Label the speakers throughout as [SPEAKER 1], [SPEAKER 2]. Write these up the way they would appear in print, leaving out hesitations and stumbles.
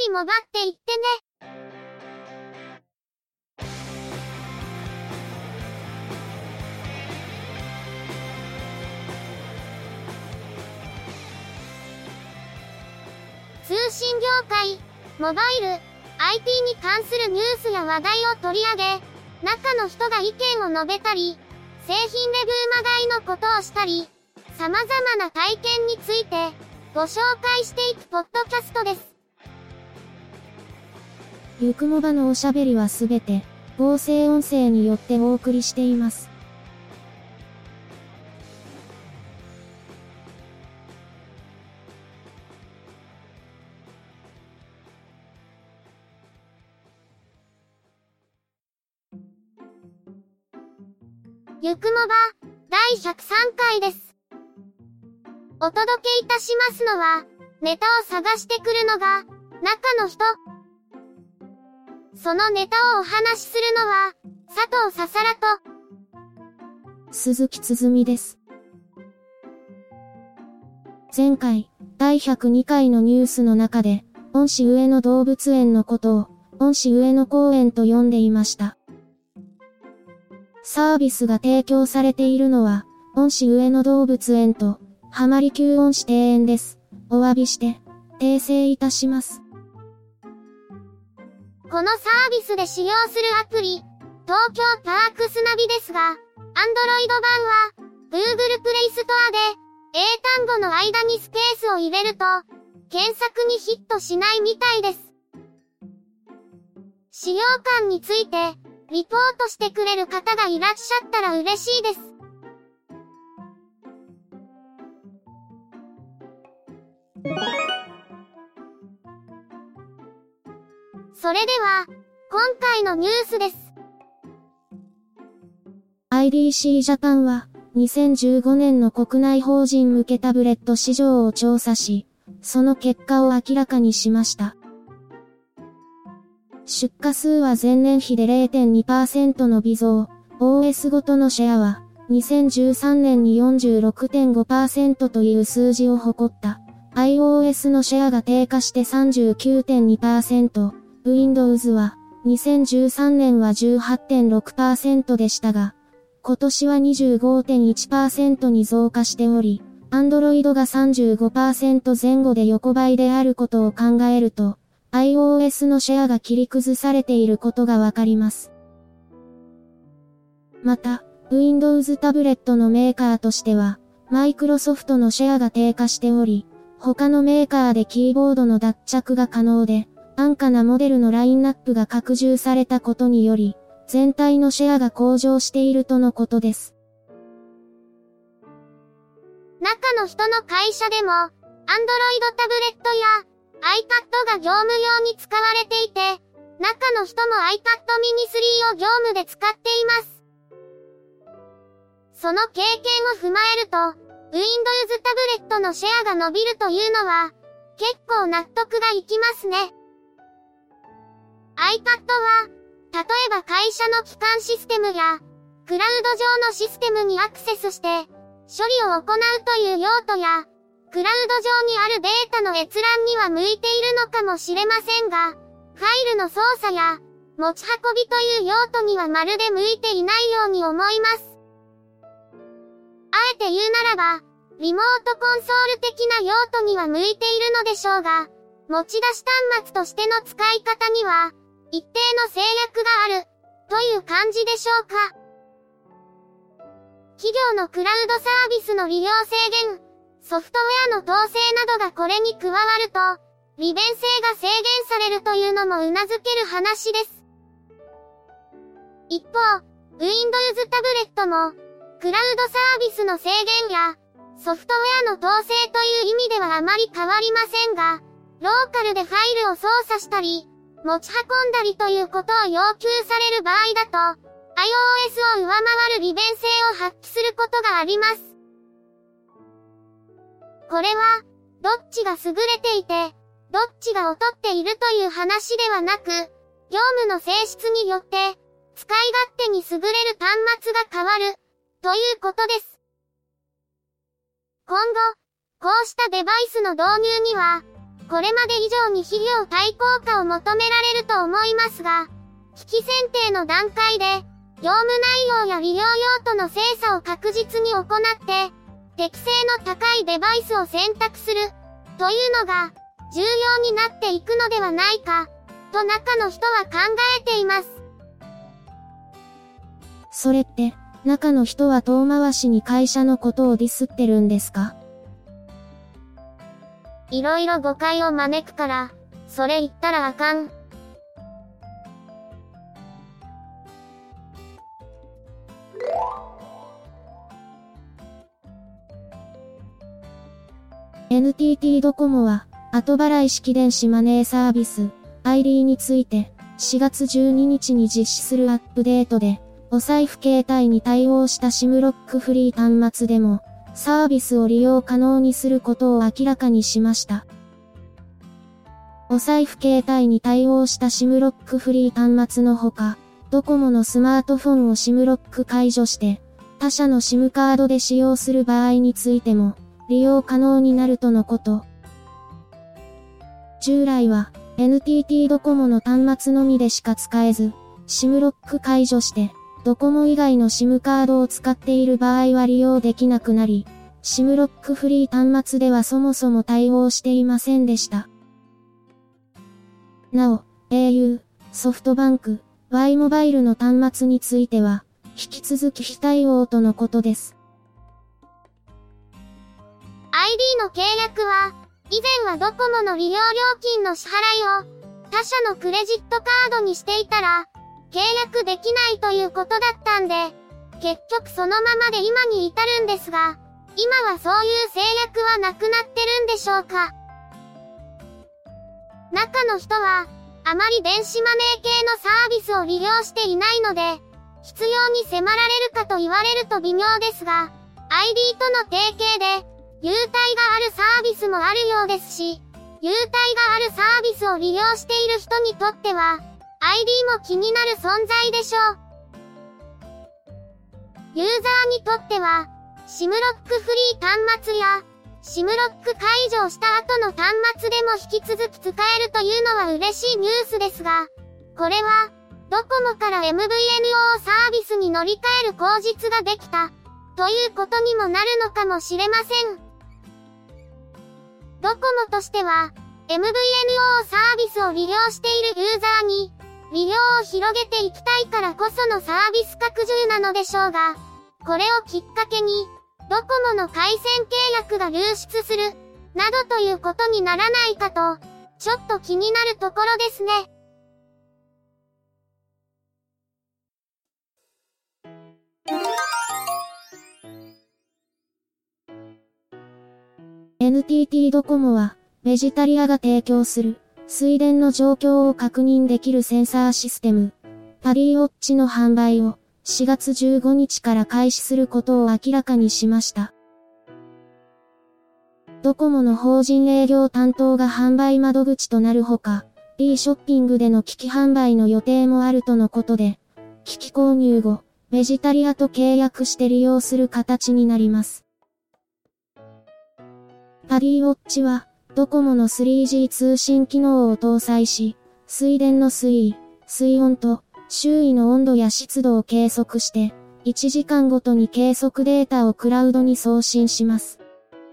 [SPEAKER 1] りもがっていってね。通信業界、モバイル、IT に関するニュースや話題を取り上げ、中の人が意見を述べたり、製品レビューまがいのことをしたり、様々な体験についてご紹介していくポッドキャストです。
[SPEAKER 2] ゆくもばのおしゃべりはすべて合成音声によってお送りしています。
[SPEAKER 1] ゆくもば第103回です。お届けいたしますのは、ネタを探してくるのが中の人。そのネタをお話しするのは佐藤ささらと
[SPEAKER 2] 鈴木つづみです。前回第102回のニュースの中で恩師上野動物園のことを恩師上野公園と呼んでいました。サービスが提供されているのは恩師上野動物園と浜離宮恩師庭園です。お詫びして訂正いたします。
[SPEAKER 1] このサービスで使用するアプリ、東京パークスナビですが、Android 版は Google プレイストアで英単語の間にスペースを入れると検索にヒットしないみたいです。使用感についてリポートしてくれる方がいらっしゃったら嬉しいです。それでは、今回のニュースです。
[SPEAKER 2] IDC ジャパンは、2015年の国内法人向けタブレット市場を調査し、その結果を明らかにしました。出荷数は前年比で 0.2% の微増、OS ごとのシェアは、2013年に 46.5% という数字を誇った。iOS のシェアが低下して 39.2%、Windows は2013年は 18.6% でしたが、今年は 25.1% に増加しており、Android が 35% 前後で横ばいであることを考えると、iOS のシェアが切り崩されていることがわかります。また、Windows タブレットのメーカーとしては、マイクロソフトのシェアが低下しており、他のメーカーでキーボードの脱着が可能で、安価なモデルのラインナップが拡充されたことにより、全体のシェアが向上しているとのことです。
[SPEAKER 1] 中の人の会社でも、Android タブレットや iPad が業務用に使われていて、中の人も iPad mini 3を業務で使っています。その経験を踏まえると、Windows タブレットのシェアが伸びるというのは、結構納得がいきますね。iPad は、例えば会社の基幹システムや、クラウド上のシステムにアクセスして、処理を行うという用途や、クラウド上にあるデータの閲覧には向いているのかもしれませんが、ファイルの操作や、持ち運びという用途にはまるで向いていないように思います。あえて言うならば、リモートコンソール的な用途には向いているのでしょうが、持ち出し端末としての使い方には、一定の制約がある、という感じでしょうか。企業のクラウドサービスの利用制限、ソフトウェアの統制などがこれに加わると、利便性が制限されるというのも頷ける話です。一方、Windows タブレットも、クラウドサービスの制限や、ソフトウェアの統制という意味ではあまり変わりませんが、ローカルでファイルを操作したり、持ち運んだりということを要求される場合だと、iOS を上回る利便性を発揮することがあります。これは、どっちが優れていて、どっちが劣っているという話ではなく、業務の性質によって、使い勝手に優れる端末が変わる、ということです。今後、こうしたデバイスの導入には、 これまで以上に費用対効果を求められると思いますが、機器選定の段階で、業務内容や利用用途の精査を確実に行って、適性の高いデバイスを選択する、というのが、重要になっていくのではないか、と中の人は考えています。
[SPEAKER 2] それって、中の人は遠回しに会社のことをディスってるんですか？
[SPEAKER 1] いろいろ誤解を招くから、それ言ったらあかん。
[SPEAKER 2] NTT ドコモは、後払い式電子マネーサービス、ID について、4月12日に実施するアップデートで、お財布携帯に対応した SIM ロックフリー端末でも、サービスを利用可能にすることを明らかにしました。お財布携帯に対応した SIM ロックフリー端末のほか、ドコモのスマートフォンを SIM ロック解除して、他社の SIM カードで使用する場合についても、利用可能になるとのこと。従来は、NTT ドコモの端末のみでしか使えず、SIM ロック解除して、ドコモ以外の SIM カードを使っている場合は利用できなくなり、SIM ロックフリー端末ではそもそも対応していませんでした。なお、au、ソフトバンク、Y モバイルの端末については、引き続き非対応とのことです。
[SPEAKER 1] ID の契約は、以前はドコモの利用料金の支払いを、他社のクレジットカードにしていたら、契約できないということだったんで、結局そのままで今に至るんですが、今はそういう制約はなくなってるんでしょうか。中の人は、あまり電子マネー系のサービスを利用していないので、必要に迫られるかと言われると微妙ですが、ID との提携で、優待があるサービスもあるようですし、優待があるサービスを利用している人にとっては、ID も気になる存在でしょう。ユーザーにとっては、SIM ロックフリー端末や、SIM ロック解除をした後の端末でも引き続き使えるというのは嬉しいニュースですが、これは、ドコモから MVNO サービスに乗り換える口実ができた、ということにもなるのかもしれません。ドコモとしては、MVNO サービスを利用しているユーザーに、利用を広げていきたいからこそのサービス拡充なのでしょうが、これをきっかけに、ドコモの回線契約が流出する、などということにならないかと、ちょっと気になるところですね。
[SPEAKER 2] NTT ドコモは、ベジタリアが提供する、水田の状況を確認できるセンサーシステム、パディウォッチの販売を、4月15日から開始することを明らかにしました。ドコモの法人営業担当が販売窓口となるほか、D ショッピングでの機器販売の予定もあるとのことで、機器購入後、ベジタリアと契約して利用する形になります。パディウォッチは、ドコモの 3G 通信機能を搭載し、水田の水位、水温と、周囲の温度や湿度を計測して、1時間ごとに計測データをクラウドに送信します。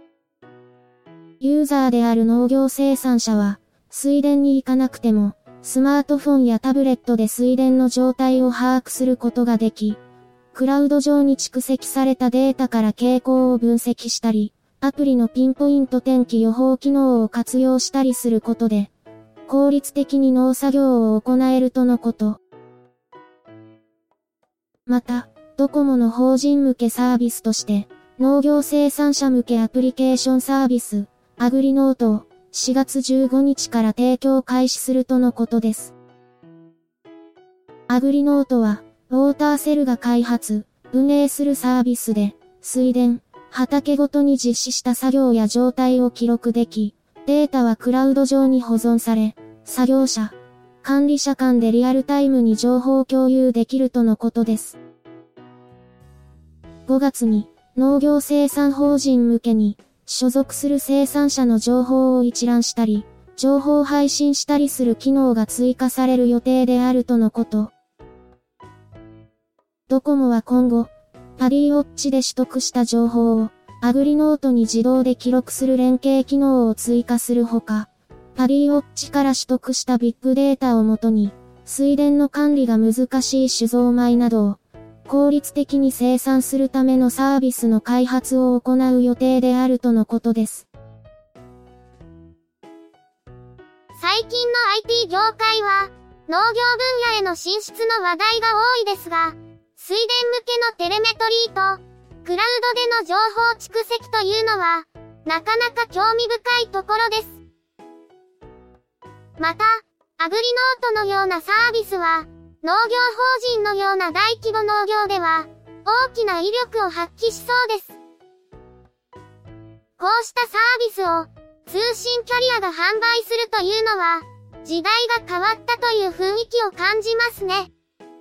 [SPEAKER 2] ユーザーである農業生産者は、水田に行かなくても、スマートフォンやタブレットで水田の状態を把握することができ、クラウド上に蓄積されたデータから傾向を分析したり、アプリのピンポイント天気予報機能を活用したりすることで、効率的に農作業を行えるとのこと。また、ドコモの法人向けサービスとして、農業生産者向けアプリケーションサービス、アグリノートを4月15日から提供開始するとのことです。アグリノートは、ウォーターセルが開発、運営するサービスで、水田、畑ごとに実施した作業や状態を記録でき、データはクラウド上に保存され、作業者、管理者間でリアルタイムに情報共有できるとのことです。5月に農業生産法人向けに所属する生産者の情報を一覧したり、 情報配信したりする機能が追加される予定であるとのこと。ドコモは今後、パディウォッチで取得した情報を、アグリノートに自動で記録する連携機能を追加するほか、パディウォッチから取得したビッグデータをもとに、水田の管理が難しい酒造米などを、効率的に生産するためのサービスの開発を行う予定であるとのことです。
[SPEAKER 1] 最近の IT 業界は、農業分野への進出の話題が多いですが、水田向けのテレメトリーと、クラウドでの情報蓄積というのは、なかなか興味深いところです。また、アグリノートのようなサービスは、農業法人のような大規模農業では、大きな威力を発揮しそうです。こうしたサービスを、通信キャリアが販売するというのは、時代が変わったという雰囲気を感じますね。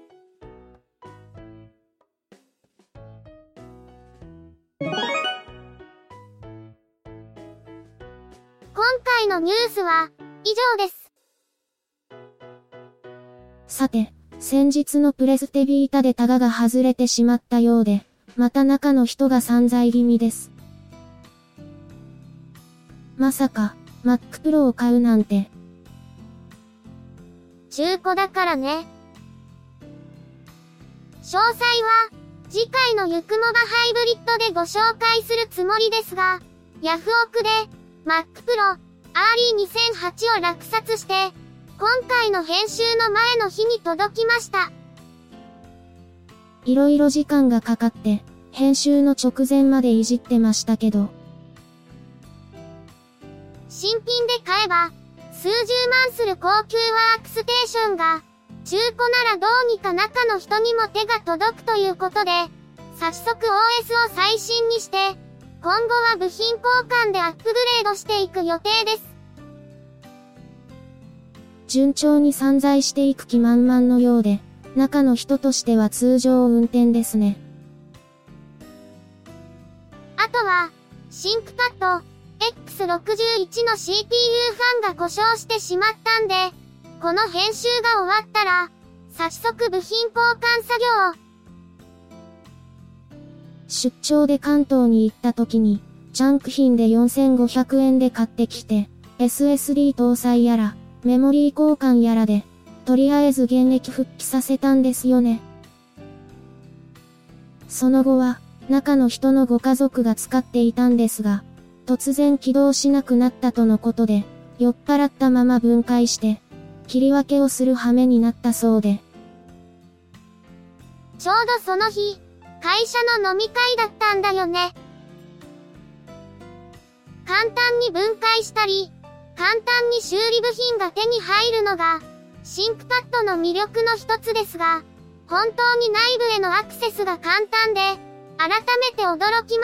[SPEAKER 1] 今回のニュースは以上です。
[SPEAKER 2] さて、先日のプレステビータでタガが外れてしまったようで、また中の人が散財気味です。まさか、Mac Pro を買うなんて。
[SPEAKER 1] 中古だからね。詳細は、次回のゆくもばハイブリッドでご紹介するつもりですが、ヤフオクで、Mac Pro RE2008 を落札して、今回の編集の前の日に届きました。
[SPEAKER 2] いろいろ時間がかかって、編集の直前までいじってましたけど。
[SPEAKER 1] 新品で買えば、数十万する高級ワークステーションが、中古ならどうにか中の人にも手が届くということで、早速 OS を最新にして、今後は部品交換でアップグレードしていく予定です。
[SPEAKER 2] 順調に散財していく気満々のようで、中の人としては通常運転ですね。
[SPEAKER 1] あとは、シンクパッド X61 の CPU ファンが故障してしまったんで、この編集が終わったら、早速部品交換作業を。
[SPEAKER 2] 出張で関東に行った時に、ジャンク品で4500円で買ってきて、SSD 搭載やら、メモリー交換やらで、とりあえず現役復帰させたんですよね。その後は、中の人のご家族が使っていたんですが、突然起動しなくなったとのことで、酔っ払ったまま分解して、切り分けをする羽目になったそうで。
[SPEAKER 1] ちょうどその日、会社の飲み会だったんだよね。簡単に分解したり、簡単に修理部品が手に入るのが、シンクパッドの魅力の一つですが、本当に内部へのアクセスが簡単で、改めて驚きます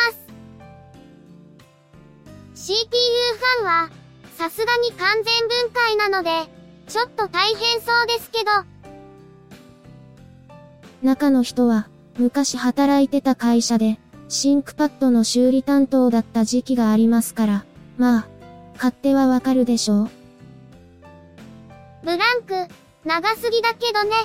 [SPEAKER 1] 。CPU ファンは、さすがに完全分解なので、ちょっと大変そうですけど。
[SPEAKER 2] 中の人は、昔働いてた会社で、シンクパッドの修理担当だった時期がありますから、まあ、勝手はわかるでしょう。
[SPEAKER 1] ブランク、長すぎだけどね。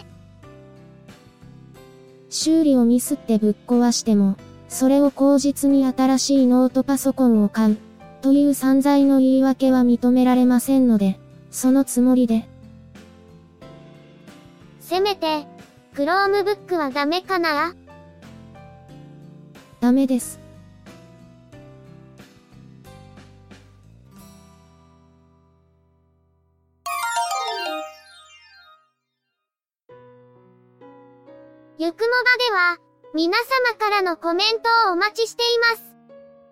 [SPEAKER 2] 修理をミスってぶっ壊しても、それを口実に新しいノートパソコンを買う、という散財の言い訳は認められませんので、そのつもりで。
[SPEAKER 1] せめて、Chromebook はダメかな？
[SPEAKER 2] ダメです。
[SPEAKER 1] ゆくもばでは、皆様からのコメントをお待ちしています。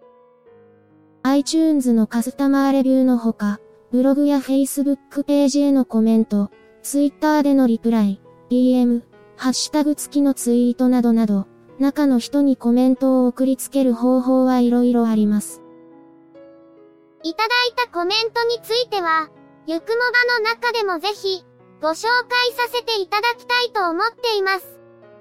[SPEAKER 2] iTunes のカスタマーレビューのほか、ブログや Facebook ページへのコメント、Twitter でのリプライ、DM、ハッシュタグ付きのツイートなどなど、中の人にコメントを送りつける方法はいろいろあります。
[SPEAKER 1] いただいたコメントについては、ゆくもばの中でもぜひ、ご紹介させていただきたいと思っています。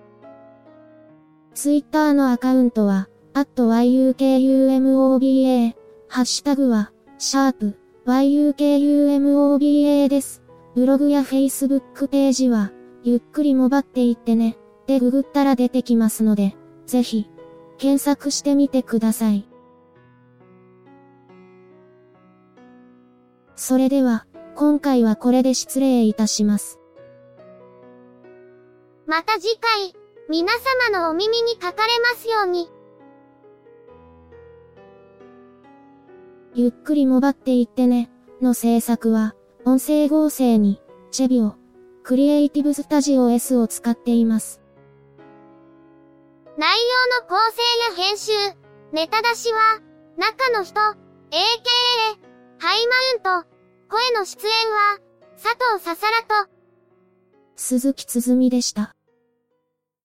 [SPEAKER 2] Twitter のアカウントは、@yukumoba、ハッシュタグは、 yukumoba です。ブログや Facebook ページは、ゆっくりもばっていってね、でググったら出てきますので、ぜひ、検索してみてください。それでは、今回はこれで失礼いたします。
[SPEAKER 1] また次回、皆様のお耳にかかれますように。
[SPEAKER 2] ゆっくりもばっていってね、の制作は、音声合成に、チェビオ、クリエイティブスタジオ S を使っています。
[SPEAKER 1] 内容の構成や編集、ネタ出しは、中の人、AKA、ハイマウント、声の出演は、佐藤ささらと、
[SPEAKER 2] 鈴木つづみでした。